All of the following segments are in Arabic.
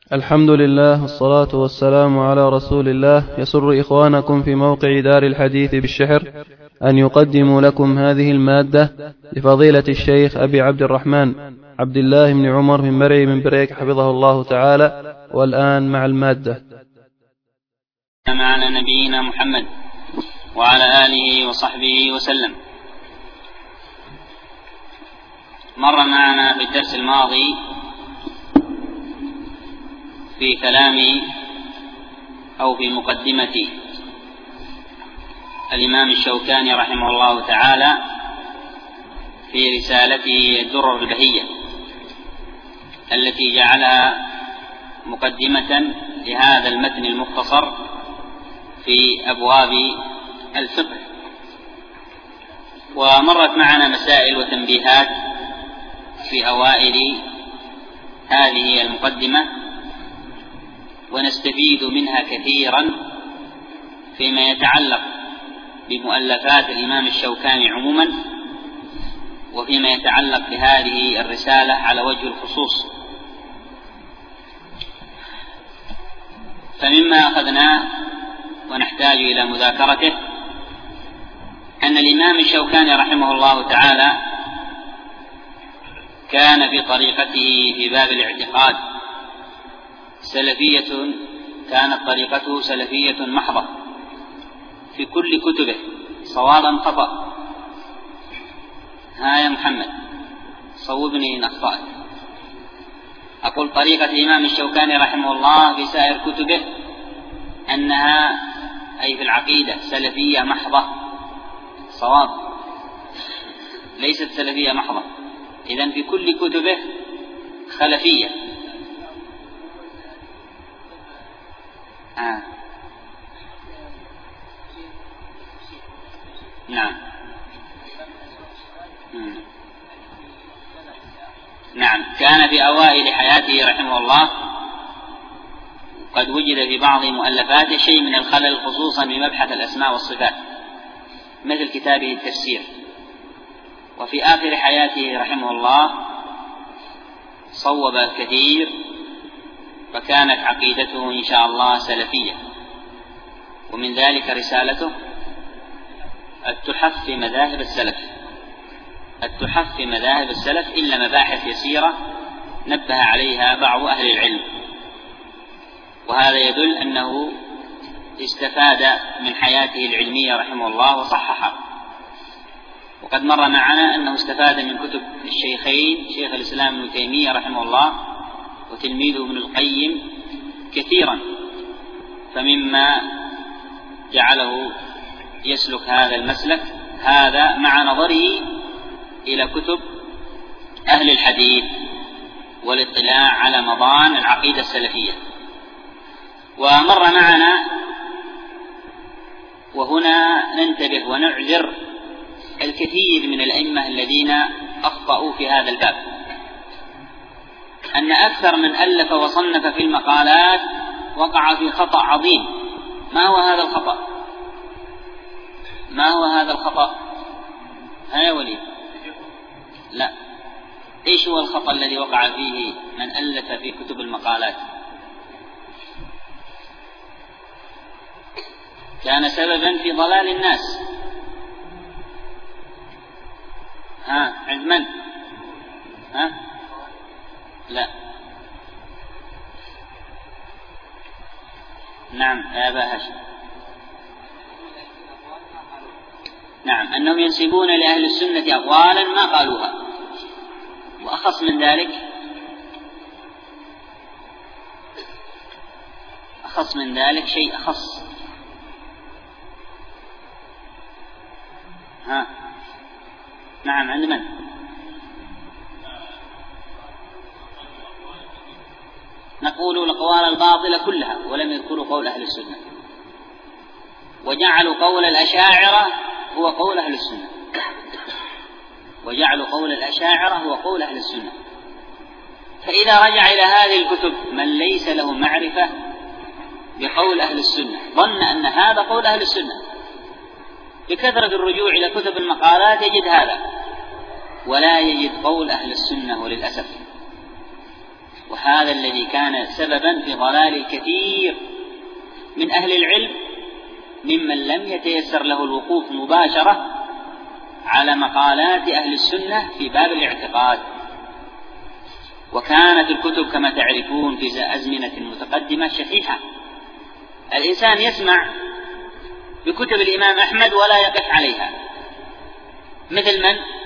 الحمد لله والصلاة والسلام على رسول الله. يسر إخوانكم في موقع دار الحديث بالشحر أن يقدموا لكم هذه المادة لفضيلة الشيخ أبي عبد الرحمن عبد الله بن عمر بن مرعي من بريك حفظه الله تعالى. والآن مع المادة. معنا نبينا محمد وعلى آله وصحبه وسلم. مر معنا في الدرس الماضي في كلام أو في مقدمة الإمام الشوكاني رحمه الله تعالى في رسالته الدرر البهية التي جعلها مقدمة لهذا المتن المختصر في أبواب الفقه. ومرت معنا مسائل وتنبيهات في أوائل هذه المقدمة، ونستفيد منها كثيرا فيما يتعلق بمؤلفات الإمام الشوكاني عموما، وفيما يتعلق بهذه الرسالة على وجه الخصوص. فمما أخذناه ونحتاج إلى مذاكرته أن الإمام الشوكاني رحمه الله تعالى كان في طريقته في باب الاعتقاد سلفية، كانت طريقته سلفية محضة في كل كتبه صوابا خطأ. ها يا محمد صوبني إن أخطأت. أقول طريقة الإمام الشوكاني رحمه الله في سائر كتبه أنها أي في العقيدة سلفية محضة صواب، ليست سلفية محضة. إذن في كل كتبه خلفية. نعم. كان في أوائل حياته رحمه الله قد وجد في بعض مؤلفاته شيء من الخلل، خصوصا في مبحث الأسماء والصفات مثل كتابه التفسير. وفي آخر حياته رحمه الله صوب الكثير، فكانت عقيدته إن شاء الله سلفية. ومن ذلك رسالته التحف في مذاهب السلف، التحف في مذاهب السلف، إلا مباحث يسيرة نبه عليها بعض أهل العلم، وهذا يدل أنه استفاد من حياته العلمية رحمه الله وصححها. وقد مر معنا أنه استفاد من كتب الشيخين شيخ الإسلام ابن تيمية رحمه الله وتلميذه ابن القيم كثيرا، فمما جعله يسلك هذا المسلك هذا مع نظره إلى كتب أهل الحديث والاطلاع على مضان العقيدة السلفية. ومر معنا، وهنا ننتبه ونعذر الكثير من الأئمة الذين أخطأوا في هذا الباب، أن أكثر من ألف وصنف في المقالات وقع في خطأ عظيم. ما هو هذا الخطأ؟ ما هو هذا الخطأ؟ ها ولي؟ لا، إيش هو الخطأ الذي وقع فيه من ألف في كتب المقالات؟ كان سببا في ضلال الناس. عند من؟ لا. نعم يا أبا هاشم. نعم، أنهم ينسبون لأهل السنة أقوالا ما قالوها. وأخص من ذلك، أخص من ذلك شيء أخص. نعم، عند من؟ نقول الأقوال الباطلة كلها ولم يذكروا قول أهل السنة، وجعلوا قول الأشاعرة هو قول أهل السنة، وجعلوا قول الأشاعرة هو قول أهل السنة. فإذا رجع إلى هذه الكتب من ليس له معرفة بقول أهل السنة ظن أن هذا قول أهل السنة، بكثرة الرجوع إلى كتب المقالات يجد هذا ولا يجد قول أهل السنة، وللأسف. وهذا الذي كان سببا في ضلال الكثير من أهل العلم ممن لم يتيسر له الوقوف مباشرة على مقالات أهل السنة في باب الاعتقاد. وكانت الكتب كما تعرفون في أزمنة متقدمة شحيحة، الإنسان يسمع بكتب الإمام أحمد ولا يقف عليها، مثل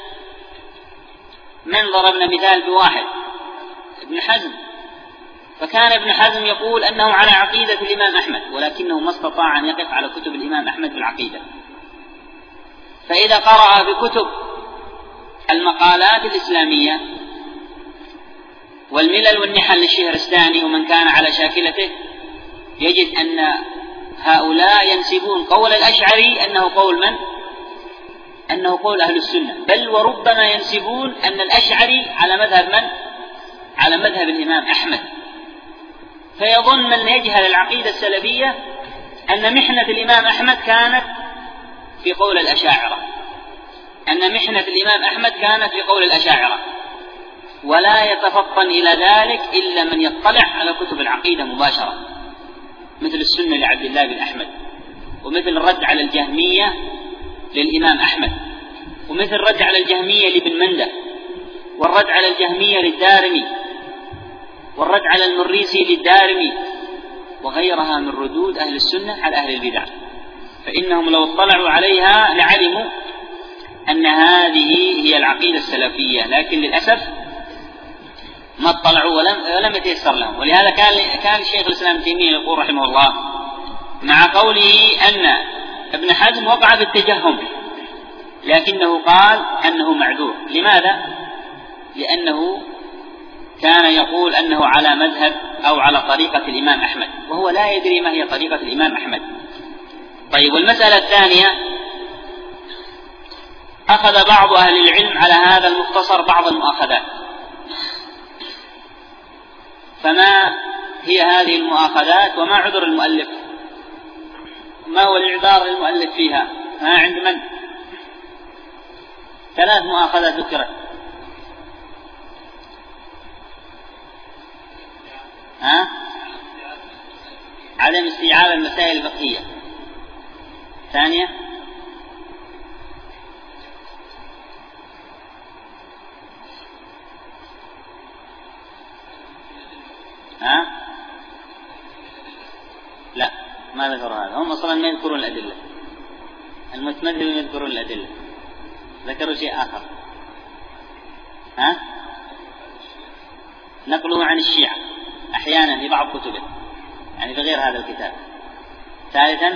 من ضربنا مثال بواحد، ابن حزم. فكان ابن حزم يقول أنه على عقيدة الإمام أحمد، ولكنه ما استطاع أن يقف على كتب الإمام أحمد في العقيدة. فإذا قرأ بكتب المقالات الإسلامية والملل والنحل للشهرستاني ومن كان على شاكلته، يجد أن هؤلاء ينسبون قول الأشعري أنه قول من؟ أنه قول أهل السنة، بل وربما ينسبون أن الأشعري على مذهب من؟ على مذهب الإمام أحمد. فيظن من يجهل العقيدة السلفية أن محنة الإمام أحمد كانت في قول الأشاعرة، أن محنة الإمام أحمد كانت في قول الأشاعرة، ولا يتفطن إلى ذلك إلا من يطلع على كتب العقيدة مباشرة، مثل السنة لعبد الله بن أحمد، ومثل الرد على الجهمية للإمام أحمد، ومثل الرد على الجهمية لابن منده، والرد على الجهمية للدارمي، والرد على المريسي للدارمي، وغيرها من ردود أهل السنة على أهل البدع. فإنهم لو اطلعوا عليها لعلموا أن هذه هي العقيدة السلفية، لكن للأسف ما اطلعوا ولم يتيسر لهم. ولهذا كان الشيخ الإسلام ابن تيمية يقول رحمه الله مع قوله أن ابن حزم وقع بالتجهم، لكنه قال أنه معذور. لماذا؟ لأنه كان يقول أنه على مذهب أو على طريقة الإمام أحمد، وهو لا يدري ما هي طريقة الإمام أحمد. طيب، والمسألة الثانية، أخذ بعض أهل العلم على هذا المختصر بعض المؤاخذات. فما هي هذه المؤاخذات وما عذر المؤلف؟ ما هو الإعذار للمؤلف فيها؟ عند من؟ 3 مؤاخذات ذكرت. عدم استيعاب المسائل الفقهية. ثانية، لا ما ذكروا هذا، هم أصلا ما يذكرون الأدلة، المتمذهبون يذكرون الأدلة، ذكروا شيء آخر. نقله عن الشيعة أحيانا في بعض كتبه، يعني في غير هذا الكتاب. ثالثا،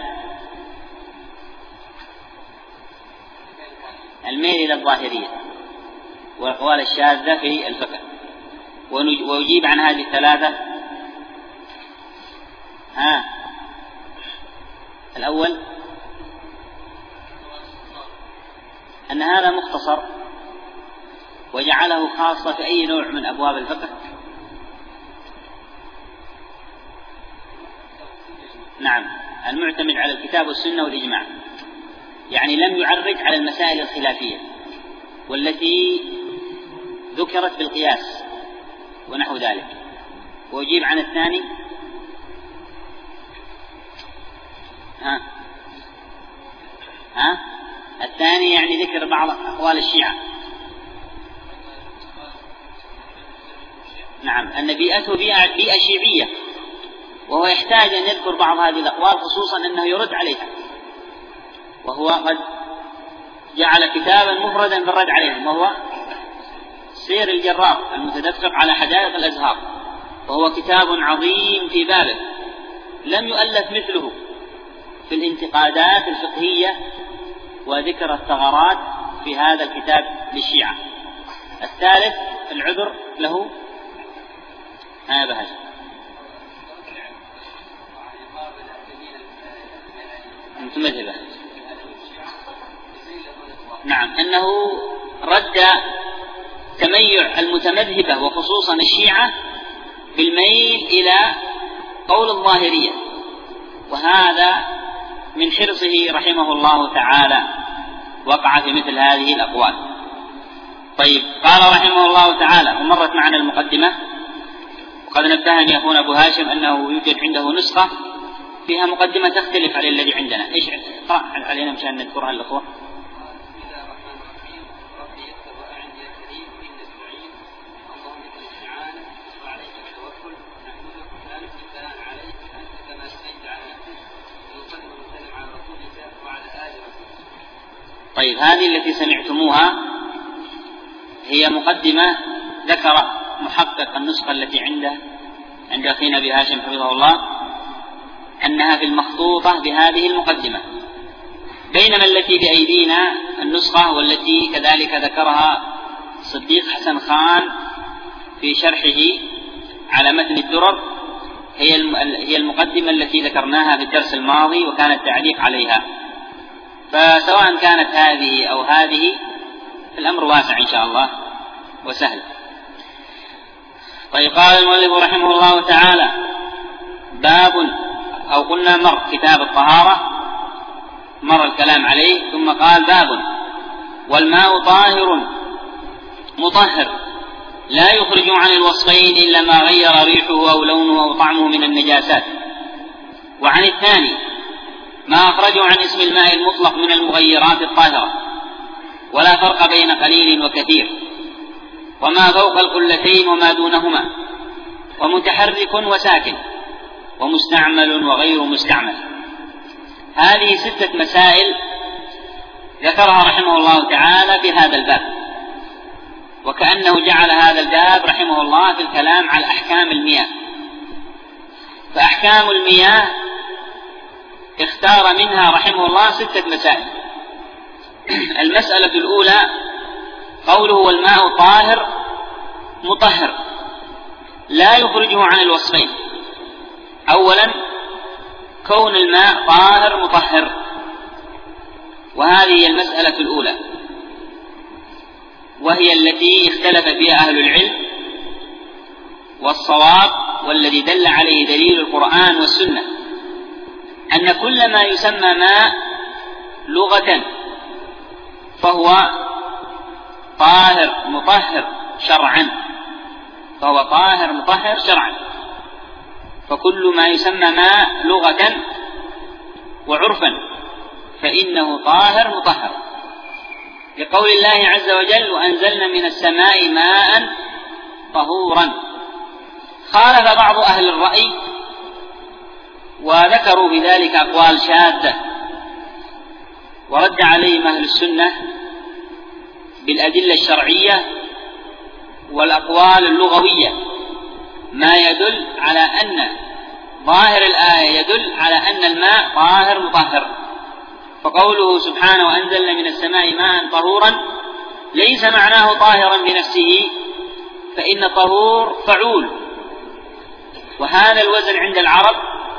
الميل إلى الظاهرية والأقوال الشاذة في الفقه. ويجيب عن هذه الثلاثة. الأول أن هذا مختصر وجعله خاصة في أي نوع من أبواب الفقه. نعم، المعتمد على الكتاب والسنة والإجماع، يعني لم يعرج على المسائل الخلافية والتي ذكرت بالقياس ونحو ذلك. ويجيب عن الثاني. الثاني يعني ذكر بعض أقوال الشيعة. نعم، أن بيئته بيئة شيعية، وهو يحتاج أن يذكر بعض هذه الأقوال، خصوصا أنه يرد عليها، وهو قد جعل كتابا مفردا بالرد عليهم، وهو سير الجرار المتدفق على حدائق الأزهار، وهو كتاب عظيم في بابه لم يؤلف مثله في الانتقادات الفقهية وذكر الثغرات في هذا الكتاب للشيعة. الثالث العذر له بهذا. متمذهبة. نعم، أنه رد تميع المتمذهبة وخصوصا الشيعة بالميل إلى قول الظاهرية، وهذا من حرصه رحمه الله تعالى وقع في مثل هذه الأقوال. طيب، قال رحمه الله تعالى، ومرت معنا المقدمة، وقد نبهني أخونا أبو هاشم أنه يوجد عنده نسخة فيها مقدمة تختلف عن الذي عندنا. إيش اقرأ علينا مشان نذكرها للأخوة. طيب هذه التي سمعتموها هي مقدمة ذكر محقق النسخة التي عند أخينا أبي هاشم حفظه الله أنها في المخطوطة بهذه المقدمة، بينما التي بأيدينا النسخة والتي كذلك ذكرها صديق حسن خان في شرحه على متن الدرر هي المقدمة التي ذكرناها في الدرس الماضي وكان التعليق عليها. فسواء كانت هذه أو هذه الأمر واسع إن شاء الله وسهل. طيب قال المؤلف رحمه الله تعالى: باب، أو قلنا مر كتاب الطهارة مر الكلام عليه، ثم قال باب: والماء طاهر مطهر لا يخرج عن الوصفين إلا ما غير ريحه أو لونه أو طعمه من النجاسات. وعن الثاني ما أخرجه عن اسم الماء المطلق من المغيرات الطاهرة، ولا فرق بين قليل وكثير، وما فوق القلتين وما دونهما، ومتحرك وساكن، ومستعمل وغير مستعمل. هذه 6 مسائل ذكرها رحمه الله تعالى في هذا الباب، وكأنه جعل هذا الباب رحمه الله في الكلام على أحكام المياه. فأحكام المياه اختار منها رحمه الله 6 مسائل. المسألة الأولى قوله: والماء طاهر مطهر لا يخرجه عن الوصفين. أولا كون الماء طاهر مطهر، وهذه هي المسألة الأولى، وهي التي اختلف فيها أهل العلم، والصواب والذي دل عليه دليل القرآن والسنة أن كل ما يسمى ماء لغة فهو طاهر مطهر شرعا، فكل ما يسمى ماء لغة وعرفا فإنه طاهر مطهر، لقول الله عز وجل: وأنزلنا من السماء ماء طهورا. خالف بعض أهل الرأي وذكروا بذلك أقوال شاذة، ورد عليهم أهل السنة بالأدلة الشرعية والأقوال اللغوية ما يدل على أن ظاهر الآية يدل على أن الماء طاهر مطهر. فقوله سبحانه: وأنزلنا من السماء ماء طهورا ليس معناه طاهرا بنفسه، فإن طهور فعول، وهذا الوزن عند العرب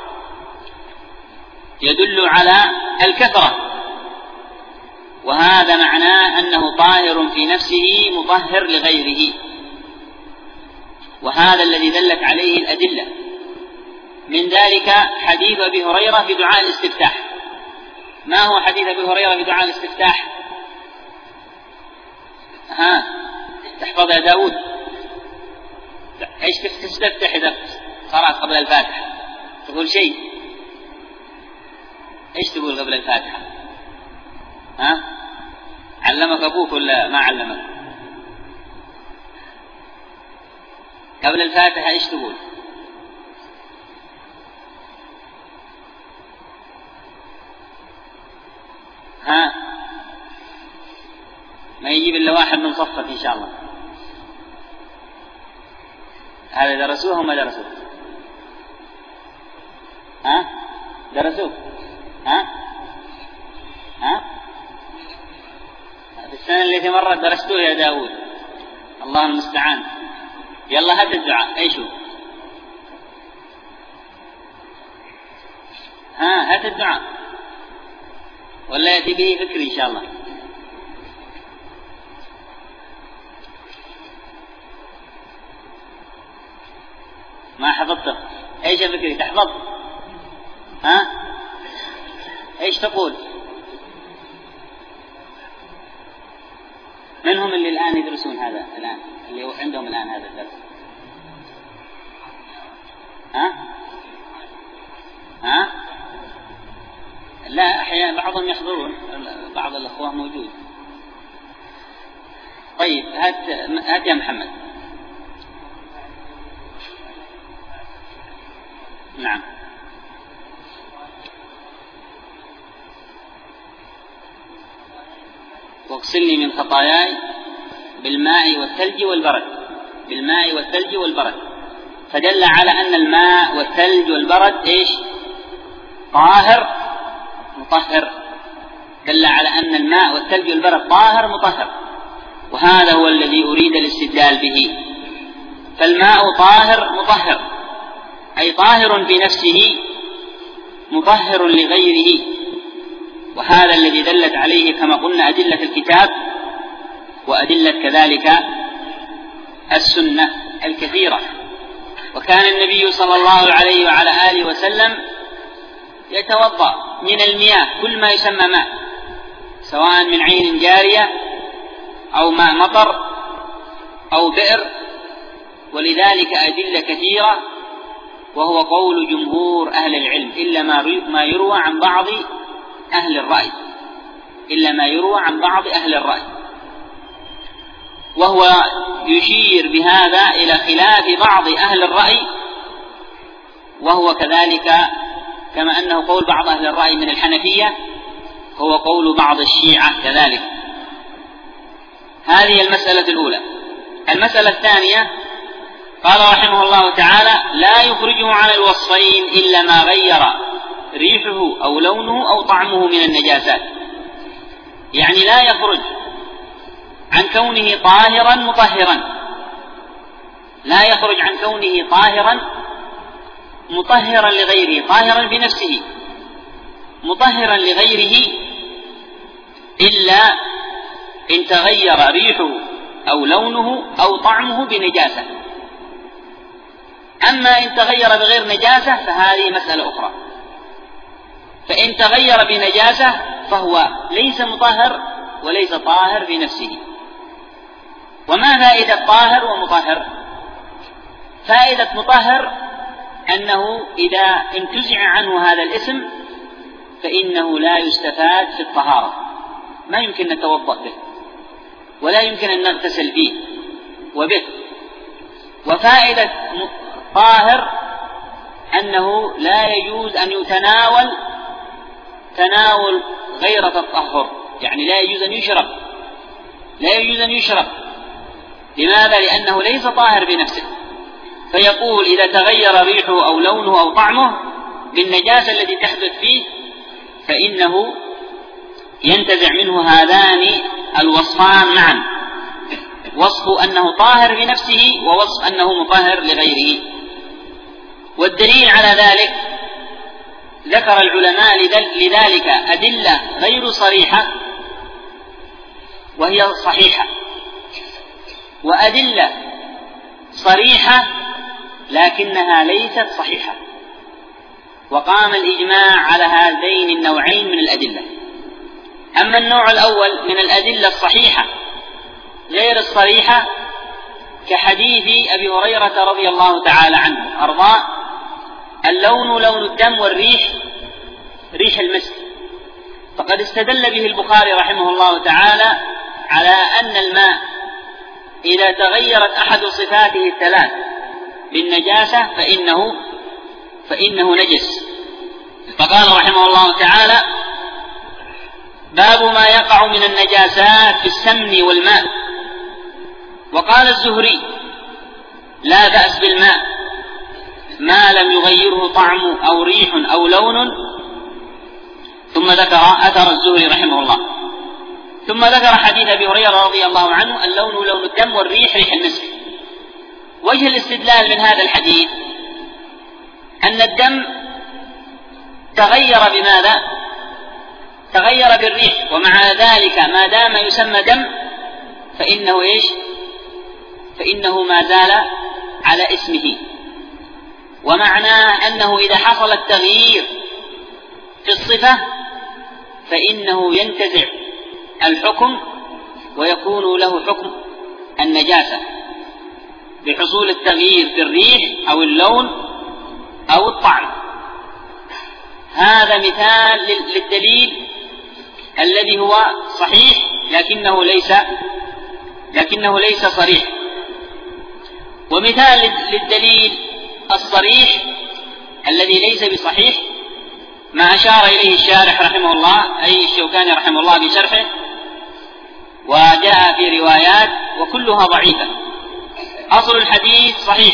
يدل على الكثرة، وهذا معناه أنه طاهر في نفسه مطهر لغيره، وهذا الذي دلت عليه الأدلة. من ذلك حديث أبي هريرة في دعاء الاستفتاح. ما هو حديث أبي هريرة في دعاء الاستفتاح؟ تحفظ يا داود؟ ايش تستفتح إذا قرأت قبل الفاتحة؟ تقول شيء؟ ايش تقول قبل الفاتحة؟ علمك أبوك ولا ما علمك؟ قبل الفاتحة ايش تقول؟ ما يجيب إلا واحد من صفك إن شاء الله. هذا درسوه وما درسوه؟ درسوه؟ في السنة التي مرت درستوه يا داود، الله المستعان. يلا هات الدعاء. ايش هو؟ هات الدعاء ولا يأتي به فكري إن شاء الله. ما حفظته. ايش فكري تحفظ؟ ايش تقول؟ من هم اللي الآن يدرسون هذا الآن، اللي عندهم الآن هذا الدرس؟ ها؟ لا، أحيانا بعضهم يحضرون، بعض الأخوة موجود. طيب هات يا محمد. نعم. واغسلني من خطاياي بالماء والثلج والبرد، بالماء والثلج والبرد، فدل على أن الماء والثلج والبرد إيش؟ طاهر مطهر، دل على أن الماء والثلج والبرد طاهر مطهر، وهذا هو الذي أريد الاستدلال به. فالماء طاهر مطهر، أي طاهر بنفسه مطهر لغيره، وهذا الذي دلت عليه كما قلنا أدلة الكتاب وأدلة كذلك السنة الكثيرة. وكان النبي صلى الله عليه وعلى آله وسلم يتوضأ من المياه، كل ما يسمى ماء، سواء من عين جارية أو ماء مطر أو بئر، ولذلك أدلة كثيرة، وهو قول جمهور أهل العلم إلا ما يروى عن بعض أهل الرأي، إلا ما يروى عن بعض أهل الرأي، وهو يشير بهذا إلى خلاف بعض أهل الرأي، وهو كذلك كما أنه قول بعض أهل الرأي من الحنفية هو قول بعض الشيعة كذلك. هذه المسألة الأولى. المسألة الثانية قال رحمه الله تعالى: لا يخرجه عن الوصفين إلا ما غير ريحه أو لونه أو طعمه من النجاسات، يعني لا يخرج عن كونه طاهرا مطهرا، لا يخرج عن كونه طاهرا مطهرا لغيره، طاهرا بنفسه مطهرا لغيره، إلا إن تغير ريحه أو لونه أو طعمه بنجاسة. أما إن تغير بغير نجاسة فهذه مسألة أخرى، فإن تغير بنجاسة فهو ليس مطهر وليس طاهر بنفسه. وما فائدة طاهر ومطهر؟ فائدة مطهر أنه إذا انتزع عنه هذا الاسم فإنه لا يستفاد في الطهارة، ما يمكن نتوضأ به ولا يمكن أن نغتسل به وبه. وفائدة طاهر أنه لا يجوز أن يتناول تناول غير التطهر، يعني لا يجوز أن يشرب، لا يجوز أن يشرب. لماذا؟ لأنه ليس طاهر بنفسه. فيقول إذا تغير ريحه أو لونه أو طعمه بالنجاسة التي تحدث فيه فإنه ينتزع منه هذان الوصفان معا، وصف أنه طاهر بنفسه ووصف أنه مطهر لغيره. والدليل على ذلك ذكر العلماء لذلك أدلة غير صريحة وهي صحيحة، وأدلة صريحة لكنها ليست صحيحة، وقام الإجماع على هذين النوعين من الأدلة. أما النوع الأول من الأدلة الصحيحة غير الصريحة كحديث أبي هريرة رضي الله تعالى عنه أرضاه: اللون لون الدم والريح ريح المسك. فقد استدل به البخاري رحمه الله تعالى على أن الماء إذا تغيرت أحد صفاته الثلاث بالنجاسة فإنه نجس. فقال رحمه الله تعالى: باب ما يقع من النجاسات في السمن والماء. وقال الزهري: لا بأس بالماء ما لم يغيره طعم أو ريح أو لون. ثم ذكر أثر الزهري رحمه الله، ثم ذكر حديث أبي هريرة رضي الله عنه: اللون لون الدم والريح ريح المسك. وجه الاستدلال من هذا الحديث أن الدم تغير بماذا؟ تغير بالريح، ومع ذلك ما دام يسمى دم فإنه إيش؟ فإنه ما زال على اسمه. ومعناه أنه إذا حصل التغيير في الصفة فإنه ينتزع الحكم ويكون له حكم النجاسة بحصول التغيير في الريح أو اللون أو الطعن. هذا مثال للدليل الذي هو صحيح لكنه ليس صريح. ومثال للدليل الصريح الذي ليس بصحيح ما أشار إليه الشارح رحمه الله، أي الشوكاني رحمه الله بشرحه، وجاء في روايات وكلها ضعيفة. أصل الحديث صحيح: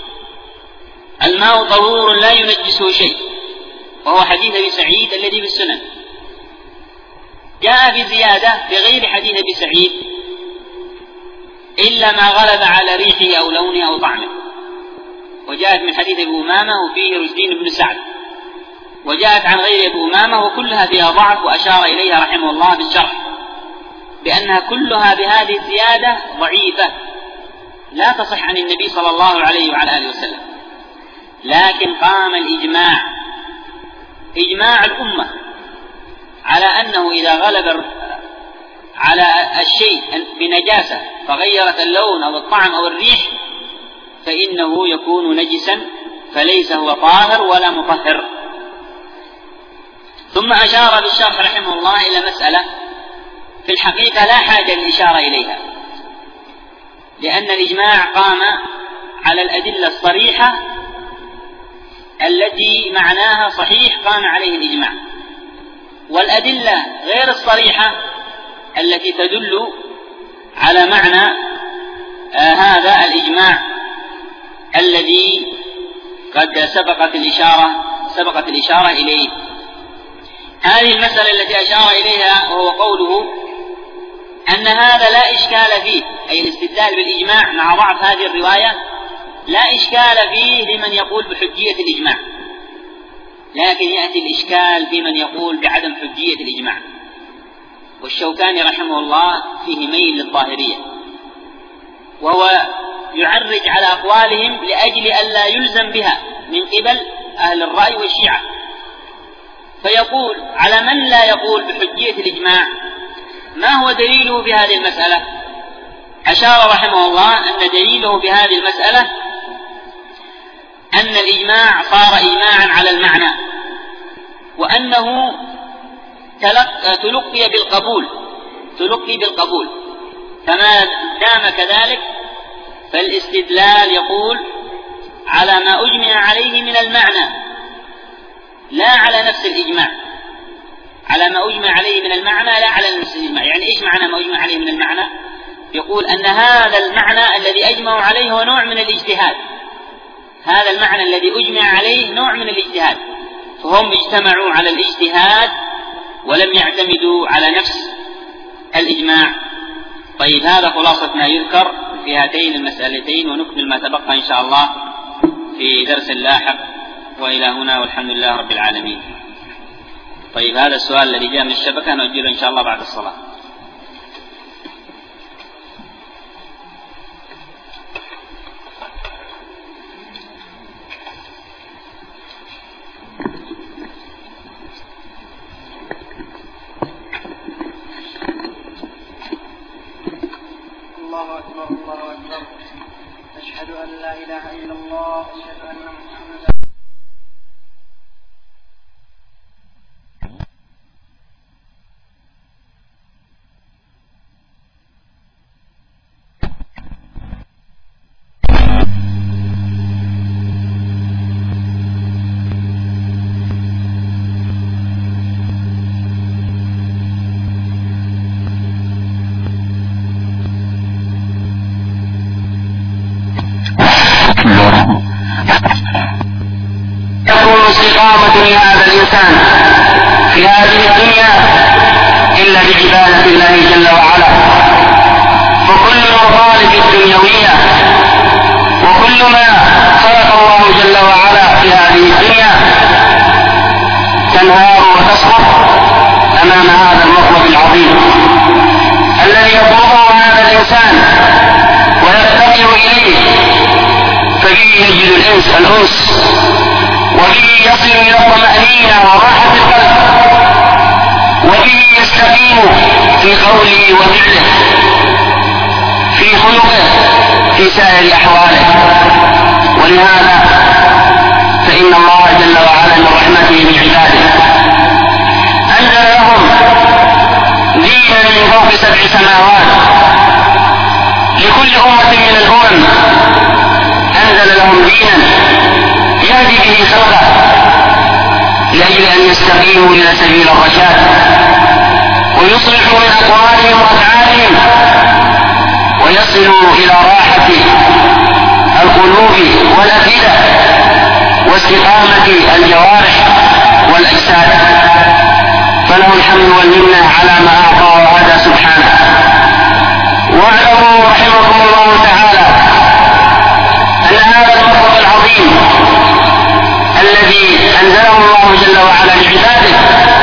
الماء طهور لا ينجسه شيء، وهو حديث أبي سعيد الذي في السنن. جاء بزيادة في غير حديث أبي سعيد: إلا ما غلب على ريحه أو لونه أو طعمه. وجاءت من حديث أبي أمامة وفيه رشدين بن سعد، وجاءت عن غير أبي أمامة وكلها فيها ضعف، وأشار إليها رحمه الله بالشرح بأنها كلها بهذه الزيادة ضعيفة لا تصح عن النبي صلى الله عليه وعلى آله وسلم. لكن قام إجماع الأمة على أنه إذا غلب على الشيء بنجاسة فغيرت اللون أو الطعم أو الريح فإنه يكون نجسا، فليس هو طاهر ولا مطهر. ثم أشار بالشرح رحمه الله إلى مسألة في الحقيقة لا حاجة للإشارة إليها، لأن الإجماع قام على الأدلة الصريحة التي معناها صحيح قام عليه الإجماع، والأدلة غير الصريحة التي تدل على معنى هذا الإجماع الذي قد سبقت الإشارة إليه. هذه المسألة التي أشار إليها وهو قوله أن هذا لا إشكال فيه، أي الاستدلال بالإجماع مع ضعف هذه الرواية لا إشكال فيه لمن يقول بحجية الإجماع، لكن يأتي الإشكال في من يقول بعدم حجية الإجماع. والشوكاني رحمه الله فيه ميل للظاهرية، وهو يعرج على أقوالهم لأجل ألا يلزم بها من قبل أهل الرأي والشيعة، فيقول على من لا يقول بحجية الإجماع ما هو دليله في هذه المسألة؟ أشار رحمه الله أن دليله في هذه المسألة أن الإجماع صار إجماعا على المعنى، وأنه تلقي بالقبول، فما دام كذلك فالاستدلال يقول على ما أجمع عليه من المعنى لا على نفس الإجماع، على ما أجمع عليه من المعنى لا على نفس الإجماع. يعني إيش معنى ما أجمع عليه من المعنى؟ يقول أن هذا المعنى الذي أجمعوا عليه هو نوع من الاجتهاد، هذا المعنى الذي أجمع عليه نوع من الاجتهاد، فهم اجتمعوا على الاجتهاد ولم يعتمدوا على نفس الإجماع. طيب، هذا خلاصة ما يذكر في هاتين المسألتين، ونكمل ما تبقى إن شاء الله في درس لاحق. وإلى هنا والحمد لله رب العالمين. طيب، هذا السؤال الذي جاء من الشبكة نؤجله إن شاء الله بعد الصلاة. الله أكبر الله أكبر، أشهد أن لا إله إلا الله، أشهد أن محمدا استقامة لهذا الإنسان في هذه الدنيا إلا بعبادة الله جل وعلا. فكل المطالب الدنيوية وكل ما خلق الله جل وعلا في هذه الدنيا تنهار وتسقط أمام هذا المطلب العظيم الذي يطلبه هذا الإنسان ويفتقر إليه، فبه يجد الأنس وبه يصل إلى الطمأنينة وراحة القلب، وبه يستقيم في قوله وفعله، في خلقه، في سائر أحواله. ولهذا فإن أن الله جل وعلا من رحمته بعباده أنزل لهم دينا من فوق 7 سماوات لكل أمة من الأمم، أنزل لهم دينا يهدي به خلقه لأجل أن يستقيموا إلى سبيل الرشاد ويصلحوا من أقوالهم وأفعالهم ويصلوا إلى راحة القلوب والأفئدة واستقامة الجوارح والأجساد. فله الحمد والمنة على ما أعطى وهدى سبحانه. واعلموا رحمكم الله تعالى أن هذا المطلب العظيم الذي أنزله الله جل وعلا لعباده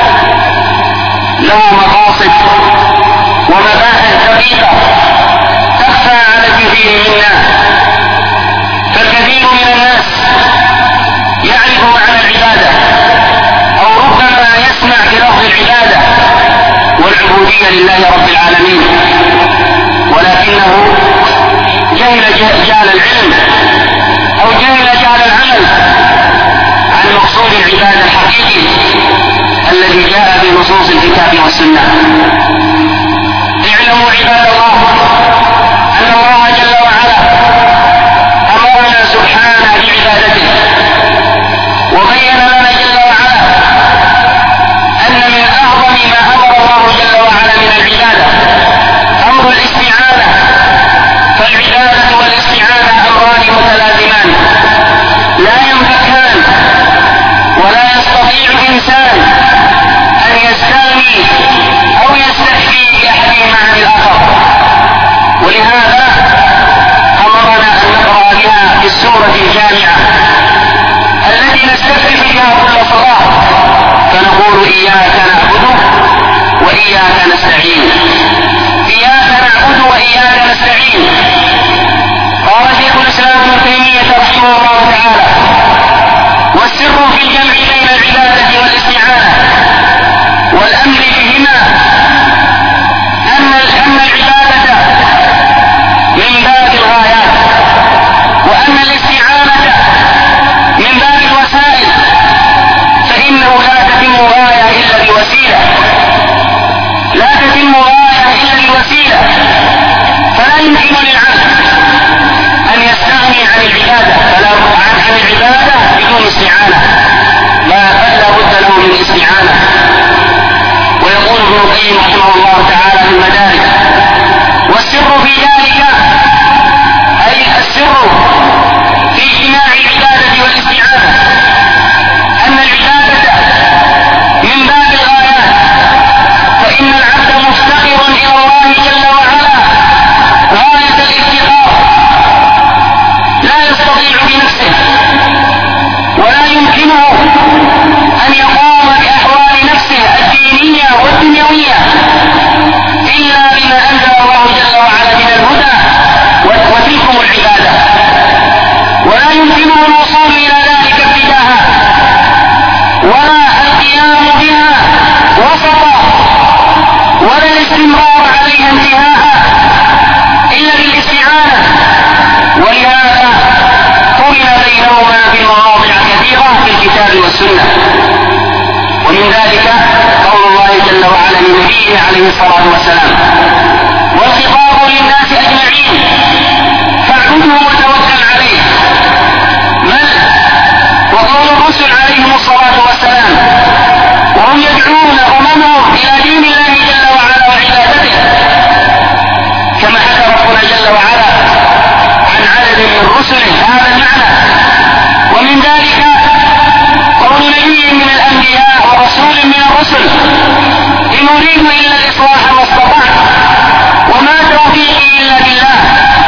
له مقاصد ومباحث دقيقة تخفى على كثير منا، فالكثير من الناس يعرف معنى العبادة أو ربما يسمع بلفظ العبادة والعبودية لله رب العالمين، ولكنه جهل العلم أو جهل العمل عن مقصود العبادة الحقيقي الذي جاء بنصوص الكتاب والسنة. اعلموا عباد الله أن الله جل وعلا أمرنا سبحانه بعبادته، وبين لنا جل وعلا أن من أعظم ما أمر الله جل وعلا من العبادة أمر الاستعانة، فالعبادة والاستعانة أمران متلازمان لا ينفكان، ولا يستطيع إنسان أن يستغني أو يستحفي بأحد مع الآخر. ولهذا أمرنا أن نقرأ بها في السورة الجامعة التي نستفتح بها كل صلاة، فنقول إياك نعبد وإياك نستعين، إياك نعبد وإياك نستعين. قال شيخ الإسلام ابن تيمية رحمه الله تعالى: والسر في الجمع بين العبادة والاستعانة والأمر بهما أن العبادة من باب الغايات، وأن الاستعانة من باب الوسائل، فإنه لا تتم غاية إلا بوسيلة، لا تتم غاية إلا بوسيلة، فلا يمكن للعبد أن يستغني عن العبادة بدون استعانة، بل لا بد له من الاستعانة. ويقول ابن القيم رحمه الله تعالى في المدارك: والسر في ذلك أي السر في اجتماع العبادة والاستعانة أن العبادة من باب الغايات، فإن العبد مفتقر إلى الله جل وعلا غاية الافتقار، لا يستطيع بنفسه ولا يمكنه أن يقوم بأحوال نفسه الدينية والدنيوية إلا بما أنزل الله جل وعلا من الهدى وتلكم العبادة، ولا يمكنه الوصول إلى ذلك ابتداء ولا القيام بها وسطا ولا الاستمرار عليها انتهاء إلا بالاستعانة. ولهذا قرن بينهما في مواضع كثيرة في الكتاب والسنة، ومن ذلك قول الله جل وعلا لنبيه عليه الصلاة والسلام: والخطاب للناس أجمعين فاعبده وتوكل عليه. بل وقول الرسل عليهم الصلاة والسلام وهم يدعون أممهم إلى دين الله جل وعلا وعبادته، كما حكى ربنا جل وعلا عن عدد من رسله هذا المعنى. ومن ذلك قول نبي من الأنبياء ورسول من الرسل: إن أريد إلا الإصلاح ما استطعت وما توفيقي إلا بالله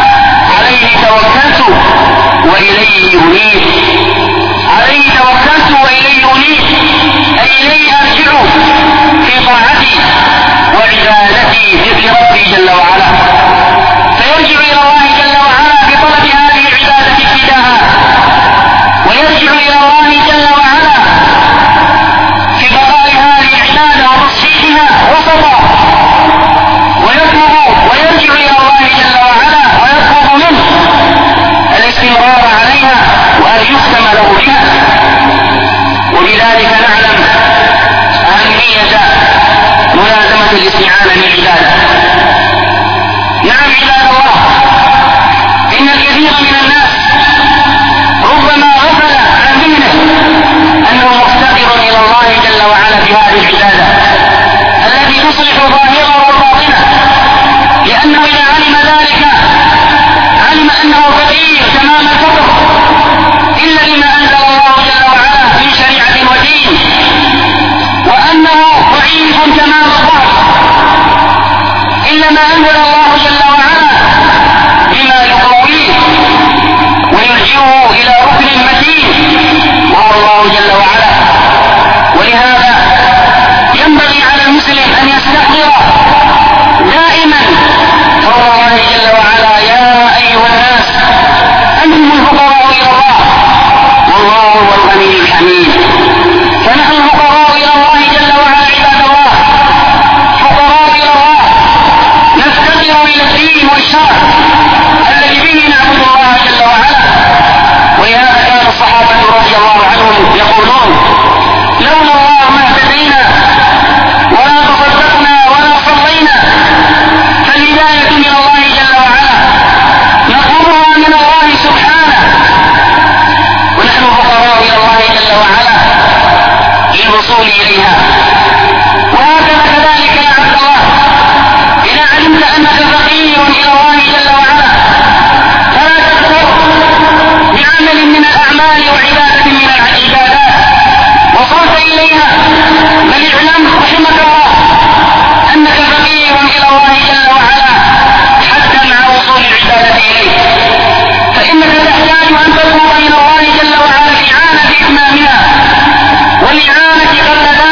هذه الاستعانة بالعبادة. نعم عباد الله، إن الكثير من الناس ربما غفل عن ذهنه أنه مفتقر إلى الله جل وعلا في هذه العبادة التي تصلح ظاهره وباطنه، لأنه إذا علم ذلك علم أنه فقير تمام الفقر إلا لما أنزل الله جل وعلا من شريعة ودين، وأنه ضعيف تمام الضعف إلا ما أنزل الله جل وعلا بما يقويه ويرجعه إلى ركن متين وهو الله جل وعلا. ولهذا ينبغي على المسلم أن يستحضر دائما قول الله جل وعلا: يا أيها الناس أنتم الفقراء إلى الله والله هو الغني الحميد. فنحن الفقراء إلى الله جل وعلا عباد الله، فقراء إلى الله، نفتقر إلى الدين والشرع الذي به نعبد الله جل وعلا. ولهذا كان الصحابة رضي الله عنهم يقولون: لولا الله ما اهتدينا ولا تصدقنا ولا صلينا. فالهداية من الله جل وعلا نطلبها من الله سبحانه، ونحن فقراء إلى الله جل وعلا للوصول إليها. وهكذا كذلك يا عبد الله، إذا علمت أنك فقير إلى الله جل وعلا فلا تكفر بعمل من الأعمال وعبادة من العبادات وصلت إليها، بل اعلم رحمك الله أنك فقير إلى الله جل وعلا حتى مع وصول العبادة إليه، فإنك تحتاج أن تطلب إلى الله جل وعلا الإعانة في إتمامها والإعانة قبل ذلك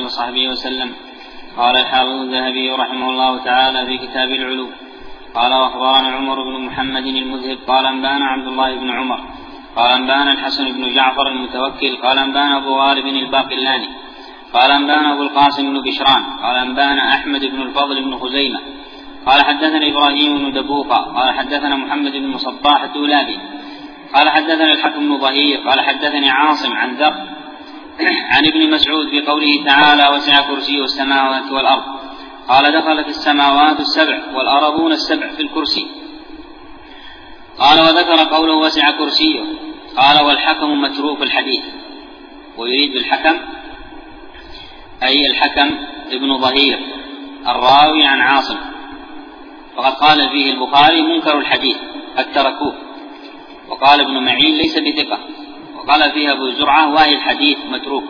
آله وصحبه وسلم. قال الحافظ الذهبي رحمه الله تعالى في كتاب العلو قال: وأخبرنا عمر بن محمد المذهب قال: أنبانا عبد الله بن عمر قال: أنبانا الحسن بن جعفر المتوكل قال: أنبانا أبو غالب الباقلاني قال: أنبانا أبو القاسم بن بشران قال: أنبانا أحمد بن الفضل بن خزيمة قال: حدثنا إبراهيم بن دبوقة قال: حدثنا محمد بن مصباح الدولابي قال: حدثنا الحكم بن ظهير قال: حدثني عاصم عن ذر عن ابن مسعود في قوله تعالى: وسع كرسيه السماوات والأرض. قال: دخلت السماوات السبع والأرضون السبع في الكرسي. قال: وذكر قوله: وسع كرسيه. قال: والحكم متروك الحديث. ويريد بالحكم أي الحكم ابن ظهير الراوي عن عاصم، وقد قال فيه البخاري: منكر الحديث قد تركوه. وقال ابن معين: ليس بثقة. وقال فيها أبو زرعة: وهي الحديث متروك.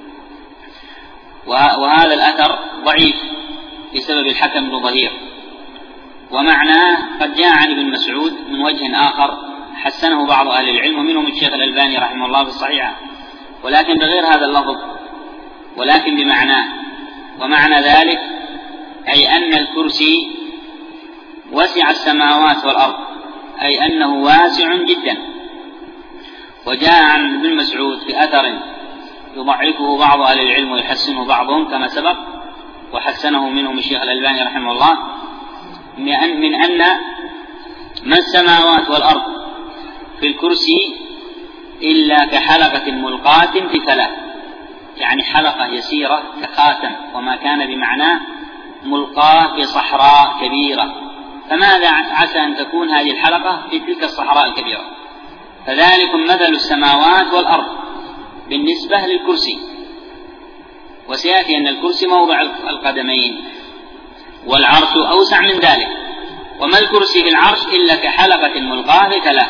وهذا الأثر ضعيف بسبب الحكم بن ظهير. ومعناه قد جاء عن ابن مسعود من وجه آخر حسنه بعض أهل العلم ومنهم الشيخ الألباني رحمه الله في الصحيحة، ولكن بغير هذا اللفظ، ولكن بمعناه. ومعنى ذلك أي أن الكرسي وسع السماوات والأرض، أي أنه واسع جدا. وجاء عن ابن مسعود في أثر يضعفه بعض أهل العلم ويحسنه بعضهم كما سبق، وحسنه منهم الشيخ الألباني رحمه الله، من أن ما السماوات والأرض في الكرسي إلا كحلقة ملقاة في ثلاث، يعني حلقة يسيرة كخاتم، وما كان بمعناه ملقاة في صحراء كبيرة. فماذا عسى أن تكون هذه الحلقة في تلك الصحراء الكبيرة؟ فذلك مثل السماوات والأرض بالنسبة للكرسي. وسيأتي أن الكرسي موضع القدمين، والعرش أوسع من ذلك. وما الكرسي بالعرش إلا كحلقة ملقاة في ثلاث.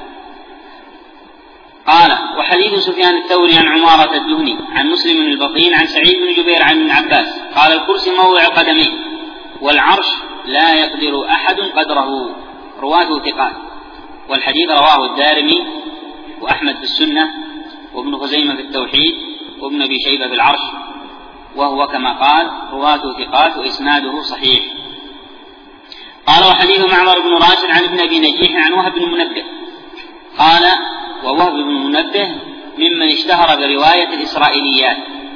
قال: وحديث سفيان الثوري عن عمارة الدهني عن مسلم البطين عن سعيد بن جبير عن ابن عباس قال: الكرسي موضع القدمين، والعرش لا يقدر أحد قدره. رواته ثقات. والحديث رواه الدارمي وأحمد في السنة وابن خزيمة في التوحيد وابن أبي شيبة في العرش، وهو كما قال رواته ثقات وإسناده صحيح. قال: وحديث معمر بن راشد عن ابن أبي نجيح عن وهب بن منبه قال: ووهب بن منبه ممن اشتهر برواية الإسرائيليات،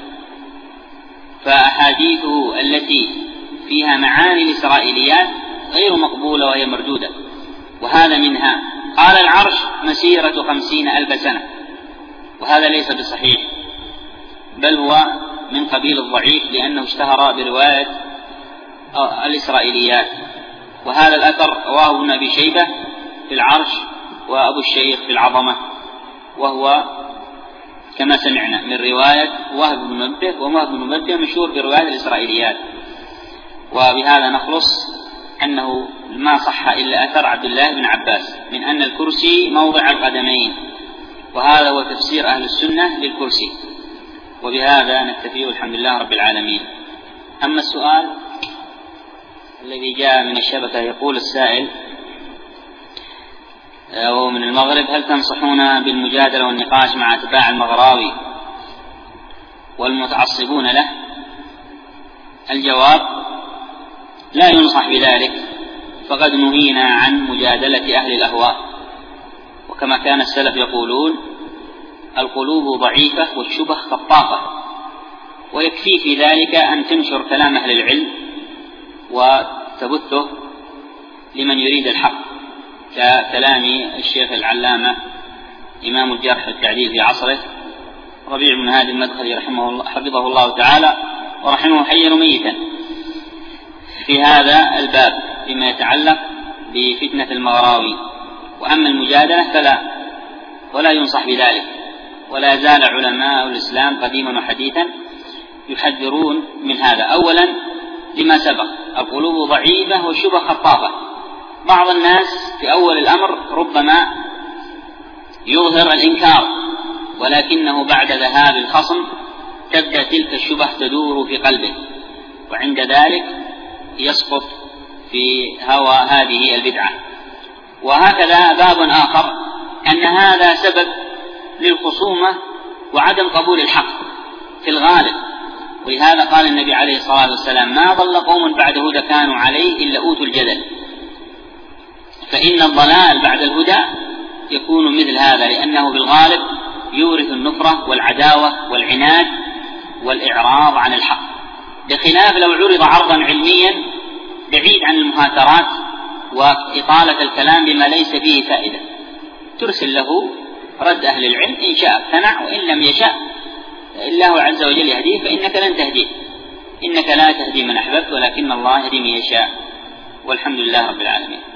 فأحاديثه التي فيها معاني الإسرائيليات غير مقبولة وهي مردودة، وهذا منها. قال: العرش مسيرة 50,000 سنة، وهذا ليس بصحيح، بل هو من قبيل الضعيف، لأنه اشتهر برواية الإسرائيليات. وهذا الأثر رواه ابن أبي شيبة في العرش وأبو الشيخ في العظمة، وهو كما سمعنا من رواية وهب بن منبه، ووهب بن منبه مشهور برواية الإسرائيليات. وبهذا نخلص أنه ما صح إلا أثر عبد الله بن عباس من أن الكرسي موضع القدمين، وهذا هو تفسير أهل السنة للكرسي. وبهذا نكتفي والحمد لله رب العالمين. أما السؤال الذي جاء من الشبكة، يقول السائل وهو من المغرب: هل تنصحون بالمجادلة والنقاش مع أتباع المغراوي والمتعصبون له؟ الجواب: لا ينصح بذلك، فقد نهينا عن مجادلة أهل الأهواء. وكما كان السلف يقولون: القلوب ضعيفة والشبه خطافة. ويكفي في ذلك أن تنشر كلام أهل العلم وتبثه لمن يريد الحق، ككلام الشيخ العلامة إمام الجرح والتعديل في عصره ربيع بن هادي المدخلي حفظه الله تعالى ورحمه حيا وميتا في هذا الباب فيما يتعلق بفتنة المغراوي. وأما المجادلة فلا، ولا ينصح بذلك. ولا زال علماء الإسلام قديما وحديثا يحذرون من هذا. أولا لما سبق: القلوب ضعيفة والشبه خطافة. بعض الناس في أول الأمر ربما يظهر الإنكار، ولكنه بعد ذهاب الخصم تبدأ تلك الشبه تدور في قلبه، وعند ذلك يسقط في هوى هذه البدعة. وهكذا باب آخر أن هذا سبب للخصومة وعدم قبول الحق في الغالب، ولهذا قال النبي عليه الصلاة والسلام: ما ضل قوم بعد هدى كانوا عليه إلا أوتوا الجدل. فإن الضلال بعد الهدى يكون مثل هذا، لأنه بالغالب يورث النفرة والعداوة والعناد والإعراض عن الحق، بخلاف لو عرض عرضا علميا بعيد عن المهاترات وإطالة الكلام بما ليس فيه فائدة، ترسل له رد أهل العلم، إن شاء اقتنع وإن لم يشاء الله عز وجل يهديه، فإنك لن تهديه، إنك لا تهدي من أحببت ولكن الله يهدي من يشاء، والحمد لله رب العالمين.